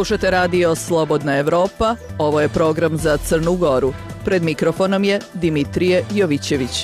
Slušate radio Slobodna Evropa, ovo je program za Crnu Goru. Pred mikrofonom je Dimitrije Jovićević.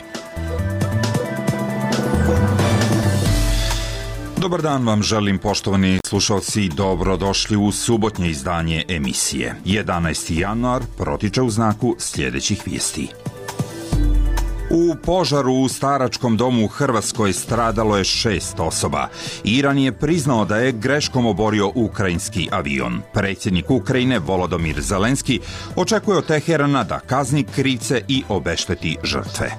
Dobar dan vam želim, poštovani slušalci, dobrodošli u subotnje izdanje emisije. 11. januar protiče u znaku sljedećih vijesti. U požaru u staračkom domu u Hrvatskoj stradalo je 6 osoba. Iran je priznao da je greškom oborio ukrajinski avion. Predsjednik Ukrajine Volodymyr Zelenski očekuje od Teherana da kazni krivce i obešteti žrtve.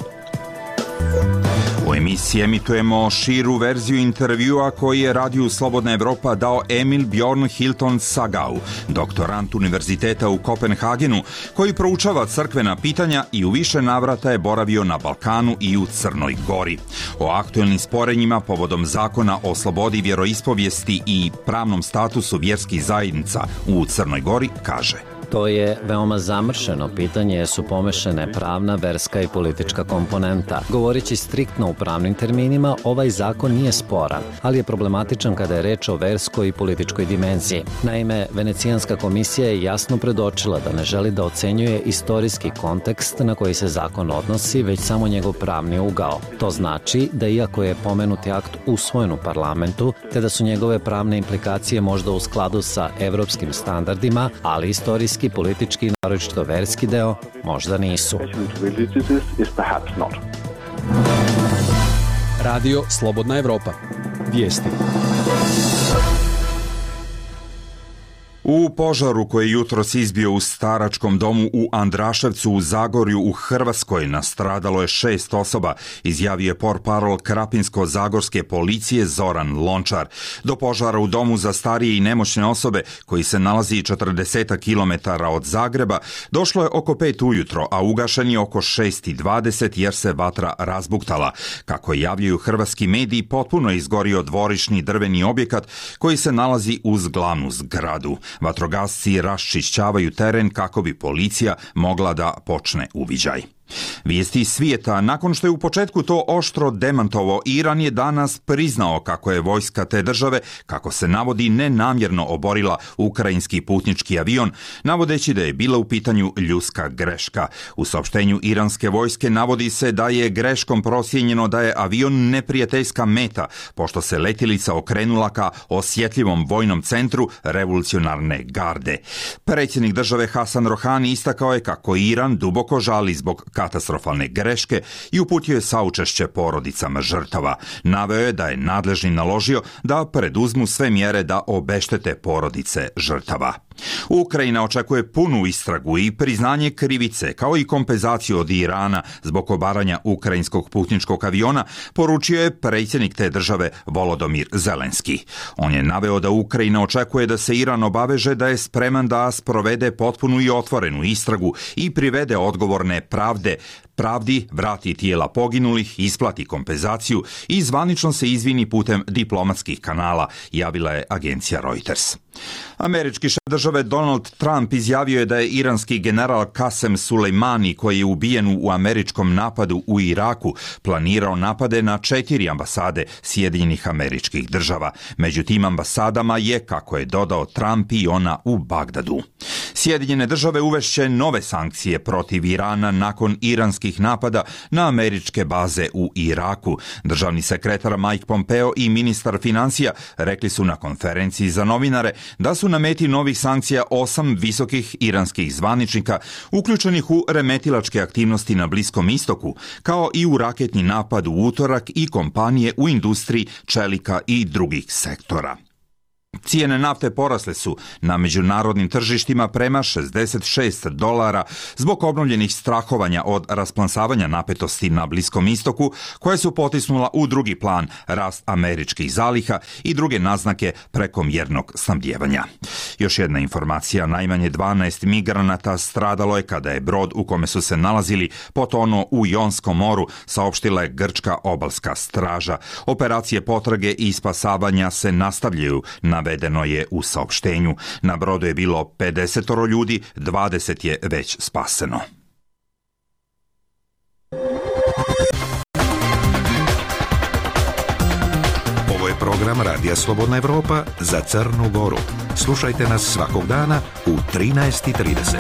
U emisiji emitujemo širu verziju intervjua koji je radiju Slobodna Evropa dao Emil Bjorn Hilton Sagau, doktorant univerziteta u Kopenhagenu, koji proučava crkvena pitanja i u više navrata je boravio na Balkanu i u Crnoj Gori. O aktuelnim sporenjima povodom zakona o slobodi vjeroispovijesti i pravnom statusu vjerskih zajednica u Crnoj Gori kaže: To je veoma zamršeno pitanje jer su pomešane pravna, verska i politička komponenta. Govoreći striktno u pravnim terminima, ovaj zakon nije sporan, ali je problematičan kada je reč o verskoj i političkoj dimenziji. Naime, Venecijanska komisija je jasno predočila da ne želi da ocenjuje istorijski kontekst na koji se zakon odnosi, već samo njegov pravni ugao. To znači da iako je pomenuti akt usvojen u parlamentu, te da su njegove pravne implikacije možda u skladu sa evropskim standardima, ali istorijski, politički i naročito verski deo možda nisu. Radio Slobodna Evropa. Vijesti. U požaru koji je jutros izbio u staračkom domu u Andraševcu u Zagorju u Hrvatskoj nastradalo je 6 osoba, izjavio je portparol Krapinsko-zagorske policije Zoran Lončar. Do požara u domu za starije i nemoćne osobe, koji se nalazi 40 km od Zagreba, došlo je oko 5 ujutro, a ugašen je oko 6:20 jer se vatra razbuktala. Kako javljaju hrvatski mediji, potpuno je izgorio dvorišni drveni objekat koji se nalazi uz glavnu zgradu. Vatrogasci raščišćavaju teren kako bi policija mogla da počne uviđaj. Vijesti iz svijeta. Nakon što je u početku to oštro demantovao, Iran je danas priznao kako je vojska te države, kako se navodi, nenamjerno oborila ukrajinski putnički avion, navodeći da je bila u pitanju ljudska greška. U saopštenju iranske vojske navodi se da je greškom procijenjeno da je avion neprijateljska meta, pošto se letjelica okrenula ka osjetljivom vojnom centru revolucionarne garde. Predsjednik države Hasan Rohani istakao je kako Iran duboko žali zbog katastrofalne greške i uputio je saučešće porodicama žrtava. Naveo je da je nadležni naložio da preduzmu sve mjere da obeštete porodice žrtava. Ukrajina očekuje punu istragu i priznanje krivice, kao i kompenzaciju od Irana zbog obaranja ukrajinskog putničkog aviona, poručio je predsjednik te države Volodymyr Zelenski. On je naveo da Ukrajina očekuje da se Iran obaveže da je spreman da sprovede potpunu i otvorenu istragu i privede odgovorne pravdi, vrati tijela poginulih, isplati kompenzaciju i zvanično se izvini putem diplomatskih kanala, javila je agencija Reuters. Američki šef države Donald Trump izjavio je da je iranski general Qasem Soleimani, koji je ubijen u američkom napadu u Iraku, planirao napade na 4 ambasade Sjedinjenih Američkih Država. Među tim ambasadama je, kako je dodao Trump, i ona u Bagdadu. Sjedinjene Države uvešće nove sankcije protiv Irana nakon iranskih napada na američke baze u Iraku. Državni sekretar Mike Pompeo i ministar financija rekli su na konferenciji za novinare da su na meti novih sankcija 8 visokih iranskih zvaničnika uključenih u remetilačke aktivnosti na Bliskom istoku, kao i u raketni napad u utorak i kompanije u industriji čelika i drugih sektora. Cijene nafte porasle su na međunarodnim tržištima prema $66 zbog obnovljenih strahovanja od rasplamsavanja napetosti na Bliskom istoku, koje su potisnula u drugi plan rast američkih zaliha i druge naznake prekomjernog snabdijevanja. Još jedna informacija, najmanje 12 migranata stradalo je kada je brod u kome su se nalazili potonuo u Jonskom moru, saopštila je grčka obalska straža. Operacije potrage i spasavanja se nastavljaju, navedeno je u saopštenju. Na brodu je bilo 50 ljudi, 20 je već spaseno. Ovo je program Radija Slobodna Evropa za Crnu Goru. Slušajte nas svakog dana u 13:30.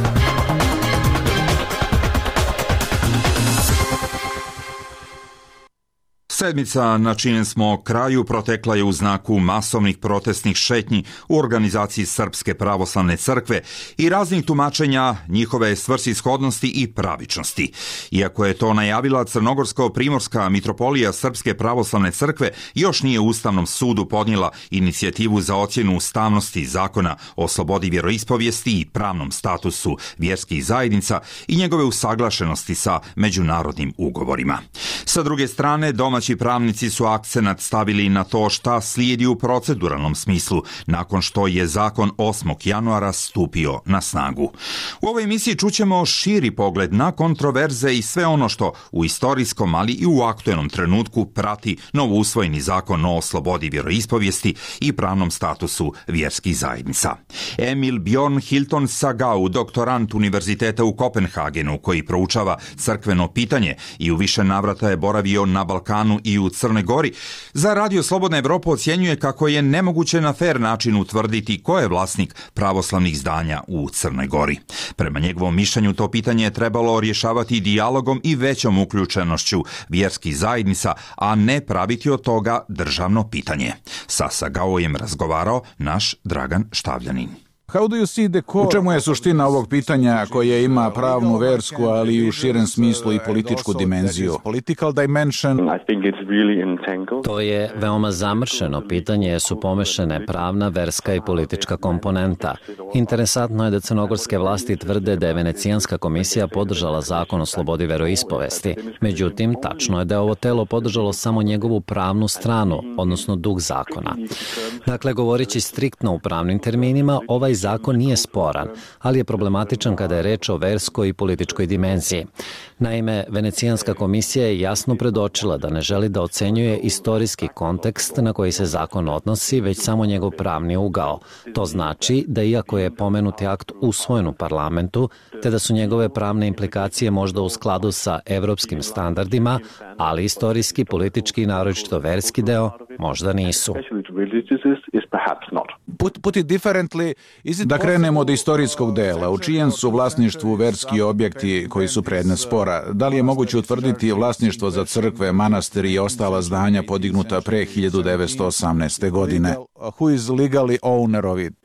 Sedmica na čijem smo kraju protekla je u znaku masovnih protestnih šetnji u organizaciji Srpske pravoslavne crkve i raznih tumačenja njihove svrsishodnosti i pravičnosti. Iako je to najavila Crnogorsko-primorska mitropolija Srpske pravoslavne crkve, još nije Ustavnom sudu podnijela inicijativu za ocjenu ustavnosti zakona o slobodi vjeroispovijesti i pravnom statusu vjerskih zajednica i njegove usaglašenosti sa međunarodnim ugovorima. Sa druge strane, domaći pravnici su akcenat stavili na to šta slijedi u proceduralnom smislu nakon što je zakon 8. januara stupio na snagu. U ovoj emisiji čućemo širi pogled na kontroverze i sve ono što u istorijskom, ali i u aktuelnom trenutku prati novousvojeni zakon o slobodi vjeroispovijesti i pravnom statusu vjerskih zajednica. Emil Bjorn Hilton Sagau, doktorant Univerziteta u Kopenhagenu koji proučava crkveno pitanje i u više navrata je boravio na Balkanu i u Crnoj Gori, za Radio Slobodna Evropa ocjenjuje kako je nemoguće na fer način utvrditi ko je vlasnik pravoslavnih zdanja u Crnoj Gori. Prema njegovom mišljenju to pitanje je trebalo rješavati dijalogom i većom uključenošću vjerskih zajednica, a ne praviti od toga državno pitanje. Sa Sagaujem razgovarao naš Dragan Štavljanin. U čemu je suština ovog pitanja koje ima pravnu, versku, ali i u širem smislu i političku dimenziju? To je veoma zamršeno pitanje jer su pomešane pravna, verska i politička komponenta. Interesantno je da crnogorske vlasti tvrde da je Venecijanska komisija podržala zakon o slobodi veroispovesti. Međutim, tačno je da je ovo telo podržalo samo njegovu pravnu stranu, odnosno duh zakona. Dakle, govoreći striktno u pravnim terminima, ovaj zakon nije sporan, ali je problematičan kada je reč o verskoj i političkoj dimenziji. Naime, Venecijanska komisija je jasno predočila da ne želi da ocenjuje istorijski kontekst na koji se zakon odnosi, već samo njegov pravni ugao. To znači da iako je pomenuti akt usvojen u parlamentu, te da su njegove pravne implikacije možda u skladu sa evropskim standardima, ali istorijski, politički i naročito verski deo možda nisu. Da krenemo od istorijskog dela, u čijem su vlasništvu verski objekti koji su predmet spora? Da li je moguće utvrditi vlasništvo za crkve, manastiri i ostala zdanja podignuta pre 1918. godine? Who is legally owner of it?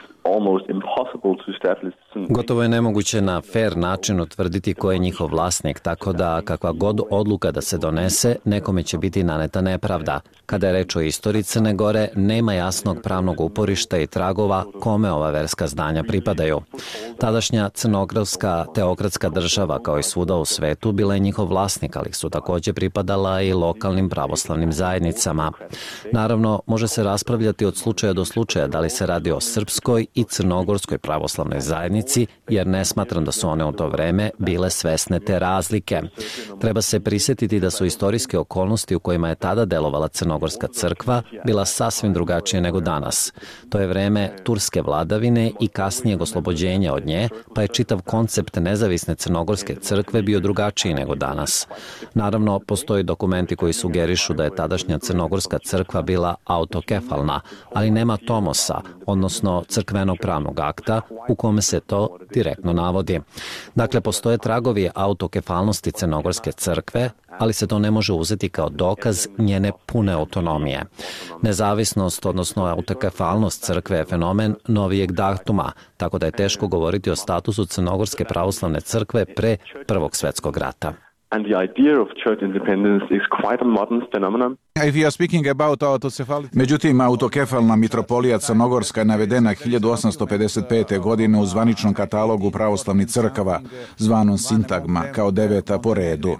Gotovo je nemoguće na fer način utvrditi ko je njihov vlasnik, tako da kakva god odluka da se donese, nekome će biti naneta nepravda. Kada je reč o istoriji Crne Gore, nema jasnog pravnog uporišta i tragova kome ova verska zdanja pripadaju. Tadašnja crnogorska teokratska država, kao i svuda u svetu, bila je njihov vlasnik, ali su također pripadala i lokalnim pravoslavnim zajednicama. Naravno, može se raspravljati od slučaja do slučaja da li se radi o srpskoj i crnogorskoj pravoslavnoj zajednici, jer ne smatram da su one u to vreme bile svesne te razlike. Treba se prisjetiti da su istorijske okolnosti u kojima je tada delovala Crnogorska crkva bila sasvim drugačije nego danas. To je vreme turske vladavine i kasnijeg oslobođenja od nje, pa je čitav koncept nezavisne Crnogorske crkve bio drugačiji nego danas. Naravno, postoji dokumenti koji sugerišu da je tadašnja Crnogorska crkva bila autokefalna, ali nema tomosa, odnosno crkvenog pravnog akta u kome se to direktno navodi. Dakle, postoje tragovi autokefalnosti Crnogorske crkve, ali se to ne može uzeti kao dokaz njene pune autonomije. Nezavisnost, odnosno autokefalnost crkve je fenomen novijeg datuma, tako da je teško govoriti o statusu Crnogorske pravoslavne crkve pre Prvog svjetskog rata. And the idea of church independence is quite a modern phenomenon. Međutim, autokefalna mitropolija Crnogorska je navedena 1855. godine u zvaničnom katalogu pravoslavnih crkava, zvanom Sintagma, kao 9. po redu.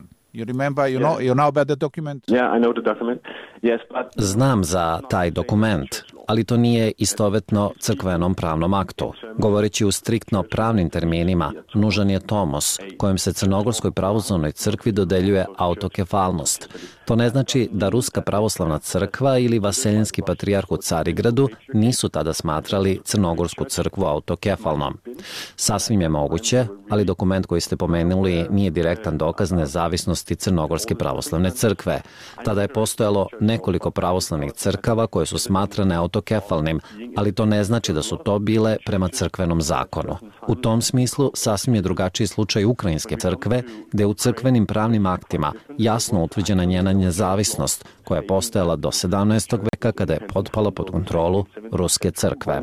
Znam za taj dokument, ali to nije istovetno crkvenom pravnom aktu. Govoreći u striktno pravnim terminima, nužan je tomos, kojim se Crnogorskoj pravoslavnoj crkvi dodeljuje autokefalnost. To ne znači da Ruska pravoslavna crkva ili Vaseljenski patrijarh u Carigradu nisu tada smatrali Crnogorsku crkvu autokefalnom. Sasvim je moguće, ali dokument koji ste pomenuli nije direktan dokaz nezavisnosti Crnogorske pravoslavne crkve. Tada je postojalo nekoliko pravoslavnih crkava koje su smatrane autokefalnim, ali to ne znači da su to bile prema crkvenom zakonu. U tom smislu sasvim je drugačiji slučaj Ukrajinske crkve, gde je u crkvenim pravnim aktima jasno utvrđena njena nezavisnost, koja je postojala do 17. veka kada je potpala pod kontrolu Ruske crkve.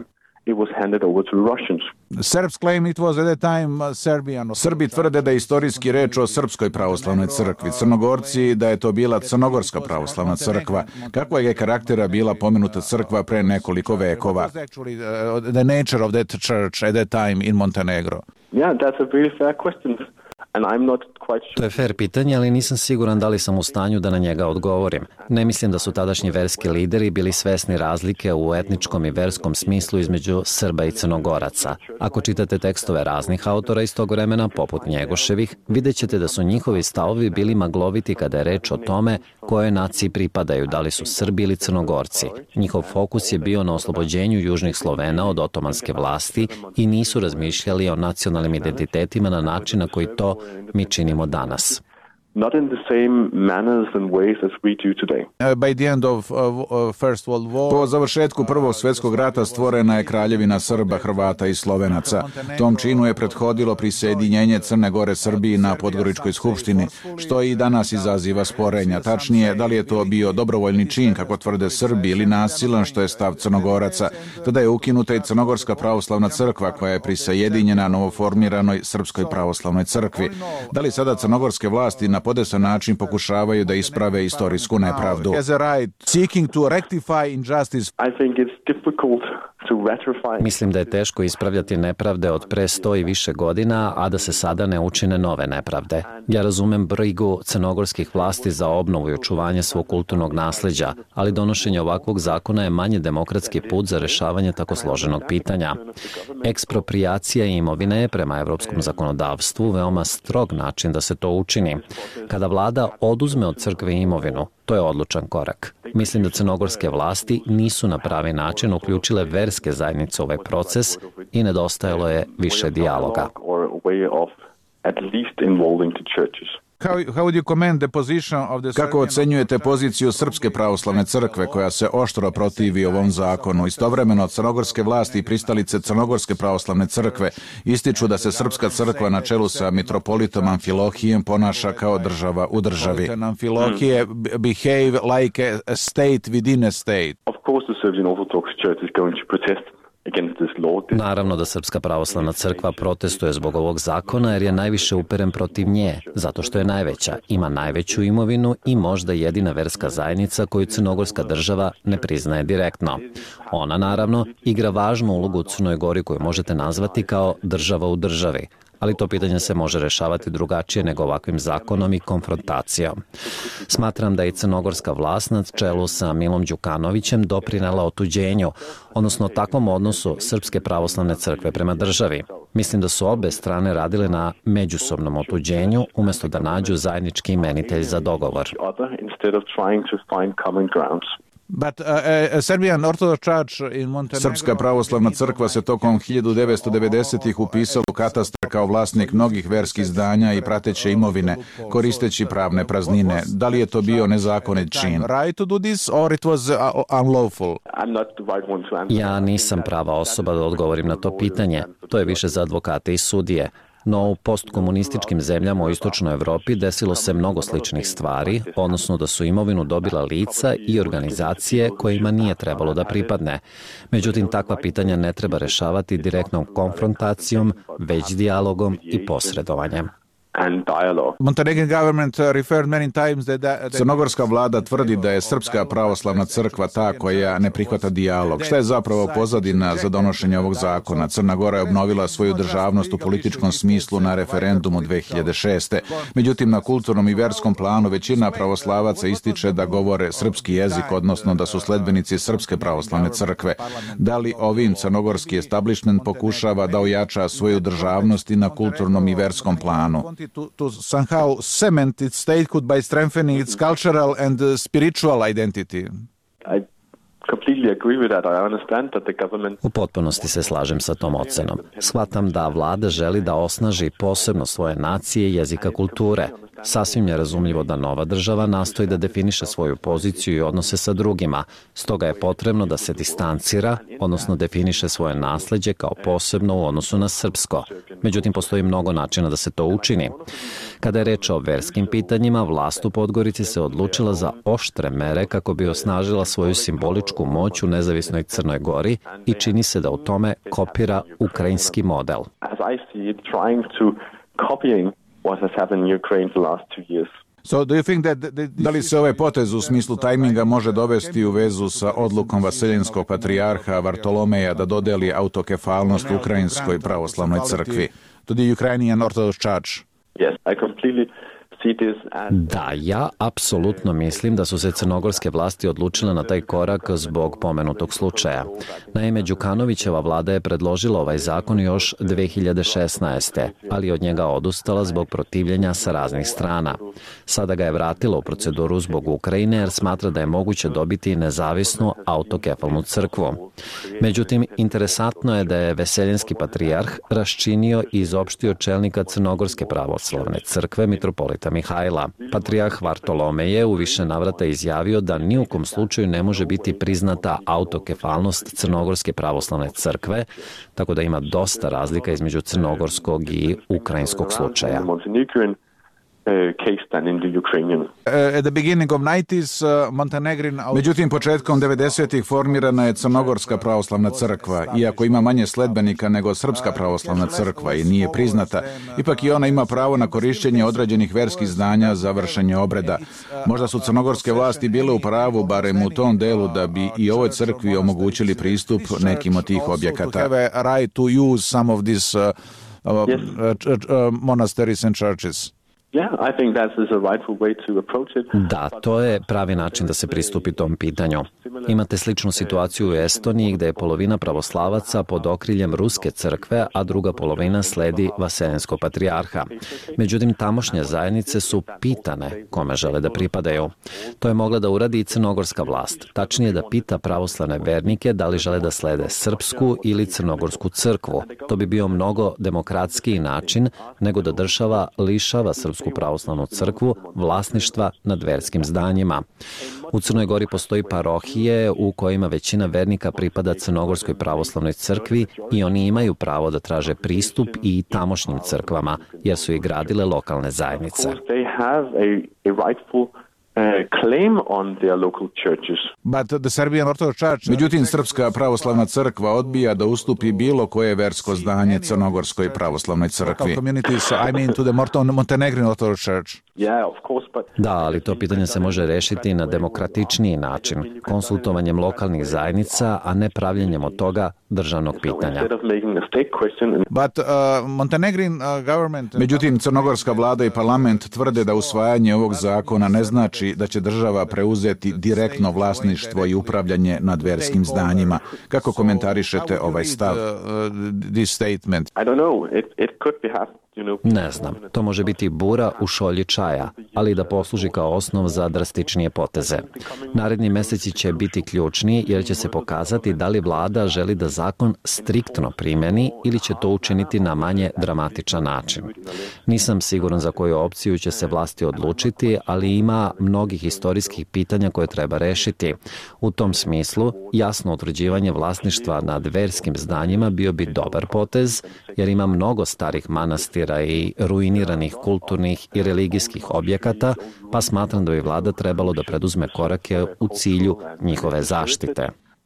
Srbi tvrde da je istorijski reč o Srpskoj pravoslavnoj crkvi, Crnogorci da je to bila Crnogorska pravoslavna crkva. Kakva je karaktera bila pomenuta crkva pre nekoliko vekova? The nature of that church at that time in Montenegro. Yeah, that's a very fair question. And I'm not quite sure. To je fair pitanje, ali nisam siguran da li sam u stanju da na njega odgovorim. Ne mislim da su tadašnji verski lideri bili svesni razlike u etničkom i verskom smislu između Srba i Crnogoraca. Ako čitate tekstove raznih autora iz tog vremena, poput Njegoševih, vidjet ćete da su njihovi stavovi bili magloviti kada je reč o tome kojoj naciji pripadaju, da li su Srbi ili Crnogorci. Njihov fokus je bio na oslobođenju južnih Slovena od otomanske vlasti i nisu razmišljali o nacionalnim identitetima na način na koji to mi činimo danas. Not in the same manners and ways as we do today. By the end of First World War, po završetku Prvog svjetskog rata stvorena je kraljevina Srba, Hrvata i Slovenaca. Tom činu je prethodilo prisjedinjenje Crne Gore Srbiji na Podgoričkoj skupštini, što i danas izaziva sporenja. Tačnije, da li je to bio dobrovoljni čin, kako tvrde Srbi, ili nasilan, što je stav Crnogoraca. Tada je ukinuta i Crnogorska pravoslavna crkva, koja je prisjedinjena novoformiranoj Srpskoj pravoslavnoj crkvi. Da li sada crnogorske vlasti na podesan način pokušavaju da isprave istorijsku nepravdu? Mislim da je teško ispravljati nepravde od pre 100 i više godina, a da se sada ne učine nove nepravde. Ja razumem brigu crnogorskih vlasti za obnovu i očuvanje svog kulturnog nasleđa, ali donošenje ovakvog zakona je manje demokratski put za rešavanje tako složenog pitanja. Eksproprijacija imovine je prema evropskom zakonodavstvu veoma strog način da se to učini. Kada vlada oduzme od crkve imovinu, to je odlučan korak. Mislim da crnogorske vlasti nisu na pravi način uključile verske zajednice u ovaj proces i nedostajalo je više dijaloga. Kako ocenjujete poziciju Srpske pravoslavne crkve koja se oštro protivi ovom zakonu? Istovremeno crnogorske vlasti i pristalice Crnogorske pravoslavne crkve ističu da se Srpska crkva na čelu sa mitropolitom Amfilohijem ponaša kao država u državi. Amfilohije behave like a state within a state. Of course the Serbian Orthodox Church is going to protest. Naravno da Srpska pravoslavna crkva protestuje zbog ovog zakona jer je najviše uperen protiv nje, zato što je najveća, ima najveću imovinu i možda jedina verska zajednica koju crnogorska država ne priznaje direktno. Ona, naravno, igra važnu ulogu u Crnoj Gori koju možete nazvati kao država u državi, ali to pitanje se može rešavati drugačije nego ovakvim zakonom i konfrontacijom. Smatram da je crnogorska vlast na čelu sa Milom Đukanovićem doprinela otuđenju, odnosno takvom odnosu Srpske pravoslavne crkve prema državi. Mislim da su obe strane radile na međusobnom otuđenju umjesto da nađu zajednički imenitelj za dogovor. Srpska pravoslavna crkva se tokom 1990-ih upisala u katastar kao vlasnik mnogih verskih zdanja i prateće imovine, koristeći pravne praznine. Da li je to bio nezakonit čin? Ja nisam prava osoba da odgovorim na to pitanje. To je više za advokate i sudije. No u postkomunističkim zemljama u istočnoj Evropi desilo se mnogo sličnih stvari, odnosno da su imovinu dobila lica i organizacije kojima nije trebalo da pripadne. Međutim, takva pitanja ne treba rešavati direktnom konfrontacijom, već dijalogom i posredovanjem. and dialogue. Montenegrin government referred many times that Crnogorska vlada tvrdi da je Srpska pravoslavna crkva ta koja ne prihvata dijalog. Šta je zapravo pozadina za donošenje ovog zakona? Crna Gora je obnovila svoju državnost u političkom smislu na referendumu 2006. Međutim, na kulturnom i verskom planu većina pravoslavaca ističe da govore srpski jezik, odnosno da su sledbenici Srpske pravoslavne crkve. Da li ovim crnogorski establishment pokušava da ojača svoju državnost i na kulturnom i verskom planu? To somehow cement its statehood by strengthening its cultural and spiritual identity. U potpunosti se slažem sa tom ocenom. Shvatam da vlada želi da osnaži posebno svoje nacije, jezika, kulture. Sasvim je razumljivo da nova država nastoji da definiše svoju poziciju i odnose sa drugima. Stoga je potrebno da se distancira, odnosno definiše svoje nasleđe kao posebno u odnosu na srpsko. Međutim, postoji mnogo načina da se to učini. Kada je reč o verskim pitanjima, vlast u Podgorici se odlučila za oštre mere kako bi osnažila svoju simboličku moć u nezavisnoj Crnoj Gori i čini se da u tome kopira ukrajinski model. Da li se ovaj potez u smislu tajminga može dovesti u vezu sa odlukom Vaseljenskog patrijarha Vartolomeja da dodeli autokefalnost Ukrajinskoj pravoslavnoj crkvi? To the Ukrainian Orthodox Church. Yes, I completely see this as... Da, ja apsolutno mislim da su se crnogorske vlasti odlučile na taj korak zbog pomenutog slučaja. Naime, Đukanovićeva vlada je predložila ovaj zakon još 2016. ali od njega odustala zbog protivljenja sa raznih strana. Sada ga je vratila u proceduru zbog Ukrajine jer smatra da je moguće dobiti nezavisnu autokefalnu crkvu. Međutim, interesantno je da je Veseljenski patrijarh raščinio i izopštio čelnika Crnogorske pravoslavne crkve mitropolita Mihajla. Patrijarh Vartolomej je u više navrata izjavio da ni u kom slučaju ne može biti priznata autokefalnost Crnogorske pravoslavne crkve, tako da ima dosta razlika između crnogorskog i ukrajinskog slučaja. At the beginning of 90s, Montenegrin... Međutim, početkom 90-ih formirana je Crnogorska pravoslavna crkva. Iako ima manje sledbenika nego Srpska pravoslavna crkva i nije priznata, ipak i ona ima pravo na korišćenje određenih verskih zdanja za vršenje obreda. Možda su crnogorske vlasti bile u pravu, barem u tom delu, da bi i ovoj crkvi omogućili pristup nekim od tih objekata. Right to use some of these monasteries and churches. Da, to je pravi način da se pristupi tom pitanju. Imate sličnu situaciju u Estoniji gde je polovina pravoslavaca pod okriljem Ruske crkve, a druga polovina sledi Vaseljenskog patrijarha. Međutim, tamošnje zajednice su pitane kome žele da pripadaju. To je mogla da uradi i crnogorska vlast. Tačnije da pita pravoslavne vernike da li žele da slede srpsku ili crnogorsku crkvu. To bi bio mnogo demokratskiji način nego da država lišava Srpsku pravoslavnu crkvu vlasništva nad verskim zdanjima. U Crnoj Gori postoji parohije u kojima većina vernika pripada Crnogorskoj pravoslavnoj crkvi i oni imaju pravo da traže pristup i tamošnjim crkvama, jer su ih gradile lokalne zajednice. Claim on their local churches. But the Serbian Orthodox Church... Međutim, Srpska pravoslavna crkva odbija da ustupi bilo koje versko zdanje Crnogorskoj pravoslavnoj crkvi. I mean to the Montenegrin Orthodox Church. Da, ali to pitanje se može rešiti na demokratičniji način, konsultovanjem lokalnih zajednica, a ne pravljenjem od toga državnog pitanja. But Montenegrin government... Međutim, crnogorska vlada i parlament tvrde da usvajanje ovog zakona ne znači da će država preuzeti direktno vlasništvo i upravljanje nad verskim zdanjima. Kako komentarišete ovaj stav? This statement? I don't know. It could be Ne znam, to može biti bura u šolji čaja, ali da posluži kao osnov za drastičnije poteze. Naredni meseci će biti ključni jer će se pokazati da li vlada želi da zakon striktno primeni ili će to učiniti na manje dramatičan način. Nisam siguran za koju opciju će se vlasti odlučiti, ali ima mnogih istorijskih pitanja koje treba rešiti. U tom smislu, jasno utvrđivanje vlasništva nad verskim zdanjima bio bi dobar potez, jer ima mnogo starih manastira i ruiniranih kulturnih i religijskih objekata, pa smatram da bi vlada trebalo da preduzme korake u cilju njihove zaštite.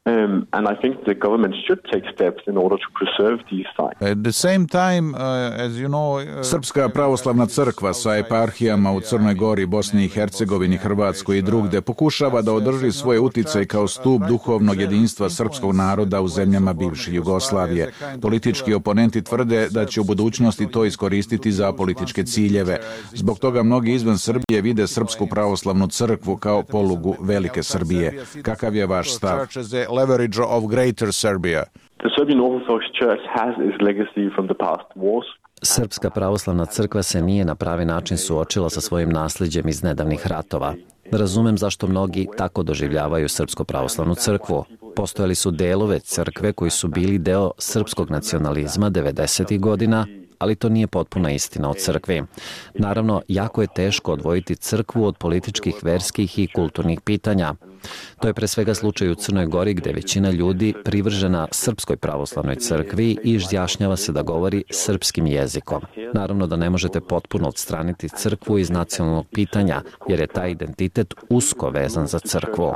And I think the government should take steps in order to preserve these sites. At the same time, as you know, Srpska pravoslavna crkva sa eparhijama u Crnoj Gori, Bosni i Hercegovini, Hrvatskoj i drugde pokušava da održi svoj uticaj kao stup duhovnog jedinstva srpskog naroda u zemljama bivše Jugoslavije. Politički oponenti tvrde da će u budućnosti to iskoristiti za političke ciljeve. Zbog toga mnogi izvan Srbije vide Srpsku pravoslavnu crkvu kao polugu velike Srbije. Kakav je vaš stav? Leverage of Greater Serbia. The Serbian Orthodox Church has its legacy from the past wars. Srpska pravoslavna crkva se nije na pravi način suočila sa svojim nasljeđem iz nedavnih ratova. Razumem zašto mnogi tako doživljavaju Srpsku pravoslavnu crkvu. Postojali su delove crkve koji su bili deo srpskog nacionalizma 90. godina, ali to nije potpuna istina o crkvi. Naravno, jako je teško odvojiti crkvu od političkih, verskih i kulturnih pitanja. To je pre svega slučaj u Crnoj Gori gde većina ljudi privržena Srpskoj pravoslavnoj crkvi i izjašnjava se da govori srpskim jezikom. Naravno da ne možete potpuno odstraniti crkvu iz nacionalnog pitanja, jer je taj identitet usko vezan za crkvu.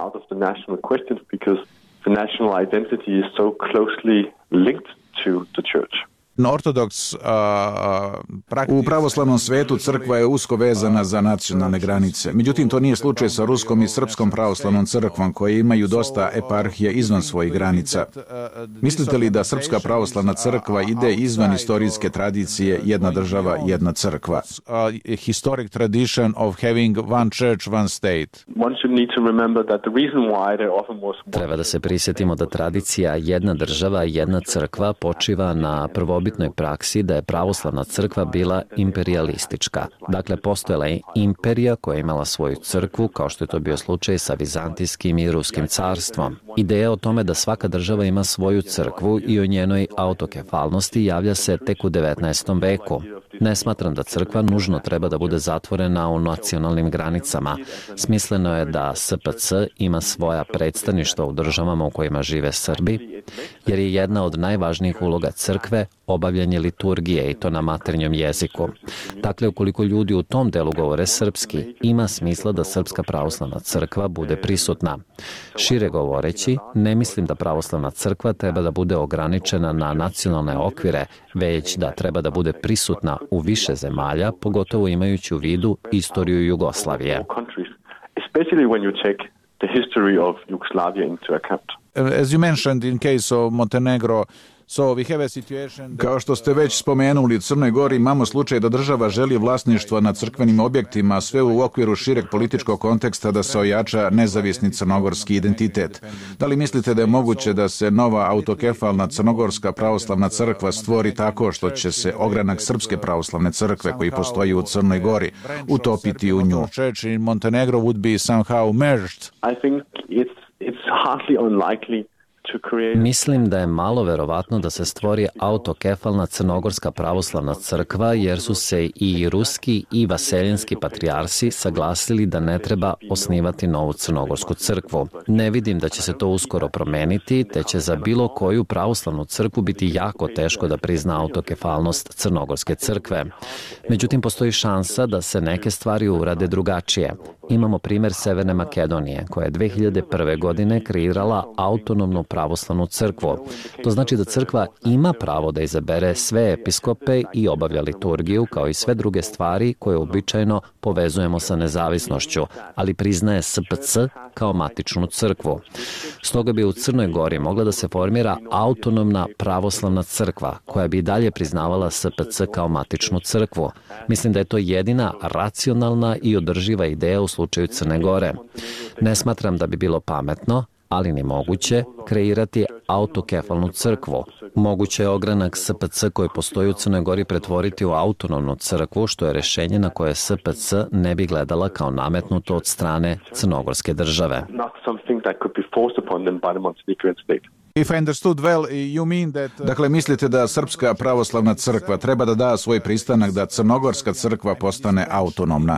U pravoslavnom svetu crkva je usko vezana za nacionalne granice. Međutim, to nije slučaj sa Ruskom i Srpskom pravoslavnom crkvom, koje imaju dosta eparhije izvan svojih granica. Mislite li da Srpska pravoslavna crkva ide izvan istorijske tradicije jedna država, jedna crkva? Historic tradition of having one church, one state. Treba da se prisjetimo da tradicija jedna država, jedna crkva počiva na prvobitnoj praksi da je pravoslavna crkva bila imperijalistička. Dakle, postojala je imperija koja je imala svoju crkvu, kao što je to bio slučaj sa Vizantijskim i Ruskim carstvom. Ideja o tome da svaka država ima svoju crkvu i o njenoj autokefalnosti javlja se tek u 19. veku. Ne smatram da crkva nužno treba da bude zatvorena u nacionalnim granicama. Smisleno je da SPC ima svoja predstavništva u državama u kojima žive Srbi, jer je jedna od najvažnijih uloga crkve obavljanje liturgije i to na maternjem jeziku. Dakle, ukoliko ljudi u tom delu govore srpski, ima smisla da Srpska pravoslavna crkva bude prisutna. Šire govoreći, ne mislim da pravoslavna crkva treba da bude ograničena na nacionalne okvire, već da treba da bude prisutna u više zemalja, pogotovo imajući u vidu istoriju Jugoslavije. As you mentioned in case of Montenegro, kao što ste već spomenuli, u Crnoj Gori imamo slučaj da država želi vlasništvo nad crkvenim objektima, sve u okviru šireg političkog konteksta da se ojača nezavisni crnogorski identitet. Da li mislite da je moguće da se nova autokefalna crnogorska pravoslavna crkva stvori tako što će se ogranak Srpske pravoslavne crkve koji postoji u Crnoj Gori utopiti u nju? Montenegro would be somehow merged. I think it's hardly unlikely. Mislim da je malo verovatno da se stvori autokefalna crnogorska pravoslavna crkva, jer su se i ruski i vaseljenski patrijarsi saglasili da ne treba osnivati novu crnogorsku crkvu. Ne vidim da će se to uskoro promeniti, te će za bilo koju pravoslavnu crkvu biti jako teško da prizna autokefalnost crnogorske crkve. Međutim, postoji šansa da se neke stvari urade drugačije. Imamo primer Severne Makedonije, koja je 2001. godine kreirala autonomnu pravoslavnu crkvu. To znači da crkva ima pravo da izabere sve episkope i obavlja liturgiju, kao i sve druge stvari koje običajno povezujemo sa nezavisnošću, ali priznaje SPC kao matičnu crkvu. Stoga bi u Crnoj Gori mogla da se formira autonomna pravoslavna crkva, koja bi dalje priznavala SPC kao matičnu crkvu. Mislim da je to jedina racionalna i održiva ideja u slučaju Crne Gore. Ne smatram da bi bilo pametno, ali ni moguće, kreirati autokefalnu crkvu. Moguće je ogranak SPC koji postoji u Crnoj Gori pretvoriti u autonomnu crkvu, što je rešenje na koje SPC ne bi gledala kao nametnuto od strane crnogorske države. Dakle, mislite da Srpska pravoslavna crkva treba da da svoj pristanak da Crnogorska crkva postane autonomna?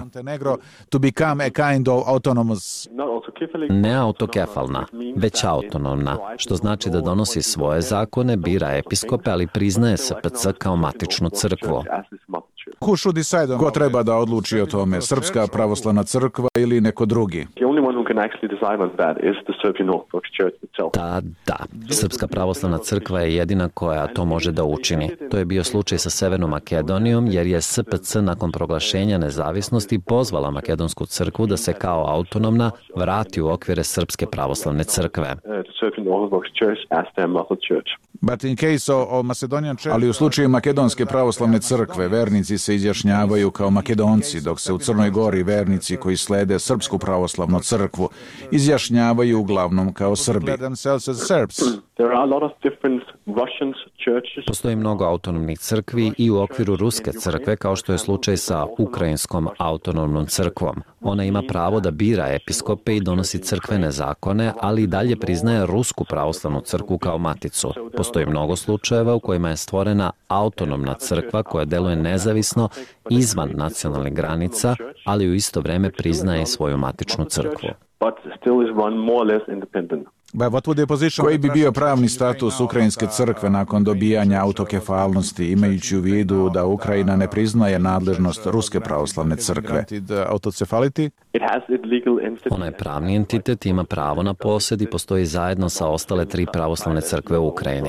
Ne autokefalna, već autonomna, što znači da donosi svoje zakone, bira episkope, ali priznaje SPC kao matičnu crkvu. Ko treba da odluči o tome, Srpska pravoslavna crkva ili neko drugi? can actually decide on that is the Serbian Orthodox Church itself. Da. Srpska pravoslavna crkva je jedina koja to može da učini. To je bio slučaj sa Severnom Makedonijom, jer je SPC nakon proglašenja nezavisnosti pozvala Makedonsku crkvu da se kao autonomna vrati u okvire Srpske pravoslavne crkve. Ali u slučaju Makedonske pravoslavne crkve vernici se izjašnjavaju kao Makedonci, dok se u Crnoj Gori vernici koji slede Srpsku pravoslavnu crkvu izjašnjavaju uglavnom kao Srbi. Postoji mnogo autonomnih crkvi i u okviru Ruske crkve, kao što je slučaj sa Ukrajinskom autonomnom crkvom. Ona ima pravo da bira episkope i donosi crkvene zakone, ali i dalje priznaje Rusku pravoslavnu crkvu kao maticu. Postoji mnogo slučajeva u kojima je stvorena autonomna crkva koja deluje nezavisno izvan nacionalnih granica, ali u isto vreme priznaje i svoju matičnu crkvu. Koji bi bio pravni status Ukrajinske crkve nakon dobijanja autokefalnosti, imajući u vidu da Ukrajina ne priznaje nadležnost Ruske pravoslavne crkve? Ona je pravni entitet, ima pravo na posed i postoji zajedno sa ostale 3 pravoslavne crkve u Ukrajini.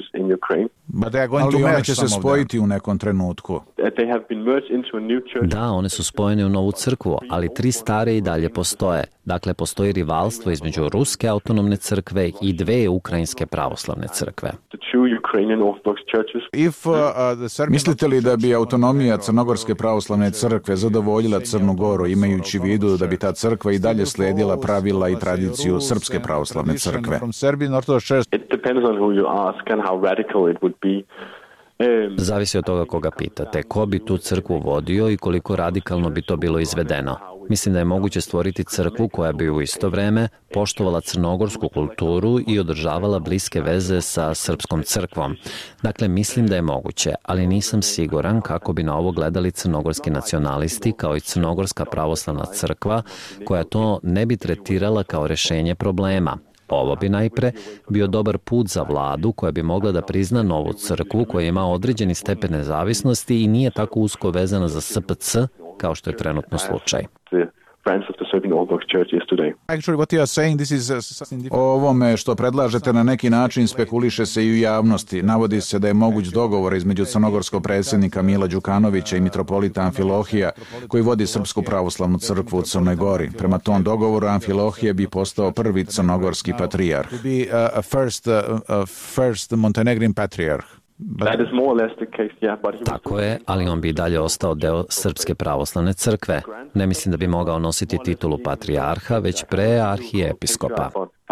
Ali one će se spojiti u nekom trenutku. Da, one su spojene u novu crkvu, ali 3 stare i dalje postoje. Dakle, postoji rivalstvo između Ruske autonomne crkve i 2 ukrajinske pravoslavne crkve. Mislite li da bi autonomija Crnogorske pravoslavne crkve zadovoljila Crnu Goru, imajući u vidu da bi ta crkva i dalje slijedila pravila i tradiciju Srpske pravoslavne crkve? Zavisi od toga koga pitate. Ko bi tu crkvu vodio i koliko radikalno bi to bilo izvedeno. Mislim da je moguće stvoriti crkvu koja bi u isto vreme poštovala crnogorsku kulturu i održavala bliske veze sa srpskom crkvom. Dakle, mislim da je moguće, ali nisam siguran kako bi na ovo gledali crnogorski nacionalisti kao i Crnogorska pravoslavna crkva, koja to ne bi tretirala kao rešenje problema. Ovo bi najpre bio dobar put za vladu koja bi mogla da prizna novu crkvu koja ima određeni stepen nezavisnosti i nije tako usko vezana za SPC kao što je trenutno slučaj. O ovome što predlažete na neki način spekuliše se i u javnosti. Navodi se da je moguć dogovor između crnogorskog predsjednika Mila Đukanovića i mitropolita Amfilohija, koji vodi Srpsku pravoslavnu crkvu u Crnoj Gori. Prema tom dogovoru Amfilohije bi postao prvi crnogorski patrijarh. First Montenegrin patrijarh. Tako je, ali on bi dalje ostao deo Srpske pravoslavne crkve. Ne mislim da bi mogao nositi titulu patrijarha, već pre arhijepiskopa.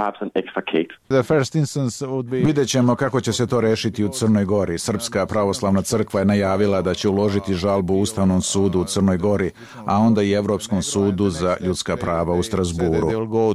Vidjet ćemo kako će se to rešiti u Crnoj Gori. Srpska pravoslavna crkva je najavila da će uložiti žalbu Ustavnom sudu u Crnoj Gori, a onda i Evropskom sudu za ljudska prava u Strasburu.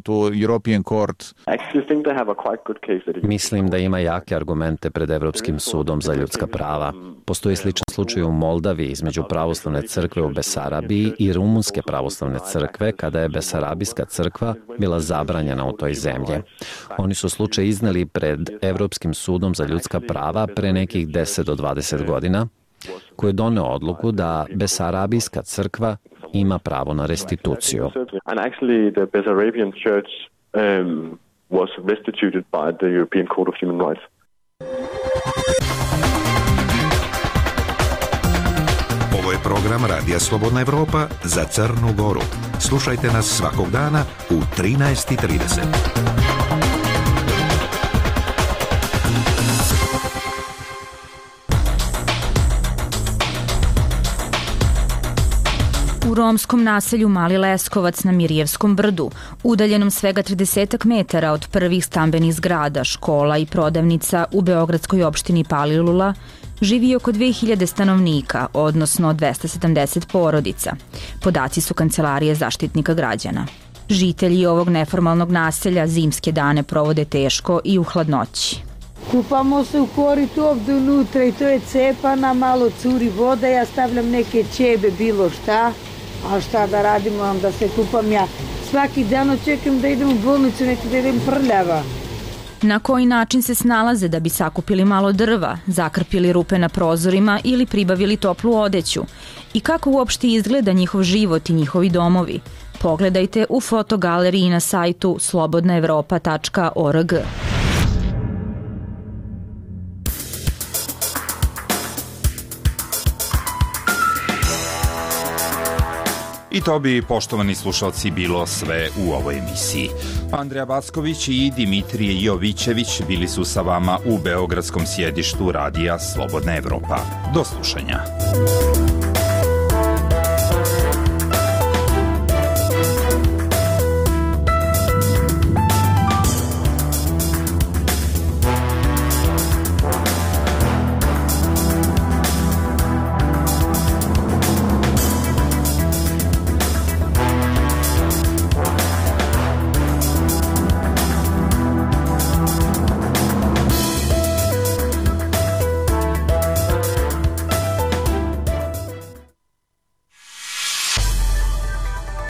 Mislim da ima jake argumente pred Evropskim sudom za ljudska prava. Postoji sličan slučaj u Moldaviji između pravoslavne crkve u Besarabiji i rumunske pravoslavne crkve, kada je Besarabijska crkva bila zabranjena u toj zemlji. Oni su slučaj izneli pred Evropskim sudom za ljudska prava pre nekih 10 do 20 godina, koji je doneo odluku da Besarabijska crkva ima pravo na restituciju. Ovo je program Radija Slobodna Evropa za Crnu Goru. Slušajte nas svakog dana u 13:30. U romskom naselju Mali Leskovac na Mirjevskom brdu, udaljenom svega 30 metara od prvih stambenih zgrada, škola i prodavnica u beogradskoj opštini Palilula, živi oko 2000 stanovnika, odnosno 270 porodica. Podaci su Kancelarije zaštitnika građana. Žitelji ovog neformalnog naselja zimske dane provode teško i u hladnoći. Kupamo se u koritu ovdje unutra i to je cepana, malo curi voda, ja stavljam neke ćebe, bilo šta, a šta da radimo, onda se kupam ja. Svaki dan očekam da idem u bolnicu, neki da idem prljava. Na koji način se snalaze da bi sakupili malo drva, zakrpili rupe na prozorima ili pribavili toplu odeću? I kako uopšte izgleda njihov život i njihovi domovi? pogledajte u fotogaleriji na sajtu slobodnaevropa.org. I to bi, poštovani slušalci, bilo sve u ovoj emisiji. Andreja Backović i Dimitrije Jovićević bili su sa vama u beogradskom sjedištu radija Slobodna Evropa. Do slušanja.